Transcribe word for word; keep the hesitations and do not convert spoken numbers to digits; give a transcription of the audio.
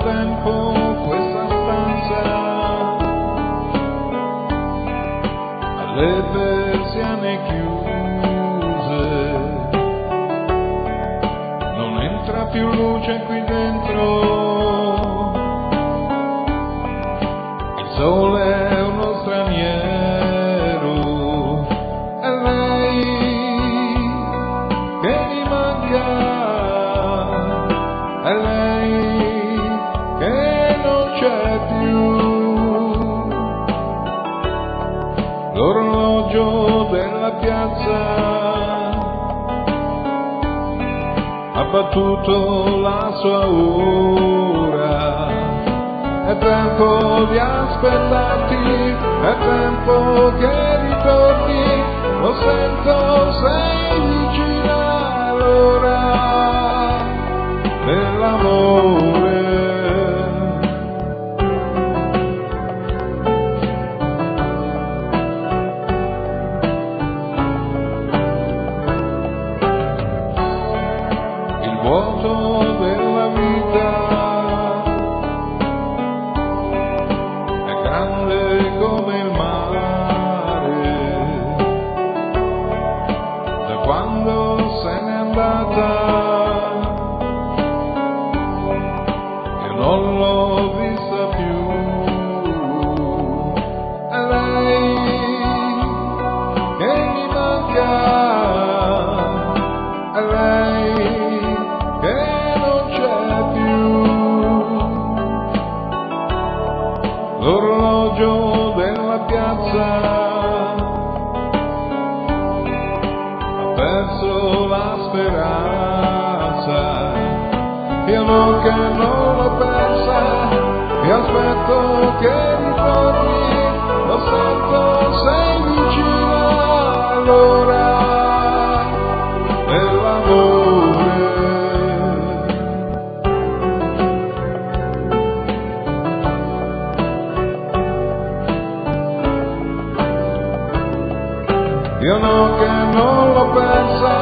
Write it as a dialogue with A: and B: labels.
A: tempo questa stanza, alle persiane chiuse, non entra più luce qui dentro, il sole è uno straniero, è lei che mi manca, è lei che non c'è più. L'orologio della piazza ha battuto la sua ora, è tempo di aspettarti, è tempo che ritorni, lo sento, sei vicina all'ora dell'amore. Il vuoto della vita è grande come il mare, da quando se n'è andata io non l'ho vista più, è lei che mi manca, è lei che non c'è più. L'orologio della piazza ha perso la speranza, io non che non l'ho persa, io aspetto che ritorni, lo sento, sei vicina all'ora dell'amore. Io no che non l'ho persa,